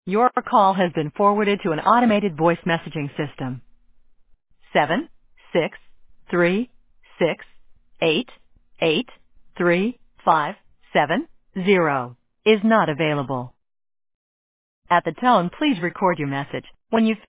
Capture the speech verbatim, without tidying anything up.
Your call has been forwarded to an automated voice messaging system. Seven, six, three, six, eight, eight, three, five, seven, zero is not available. At the tone, please record your message. When you've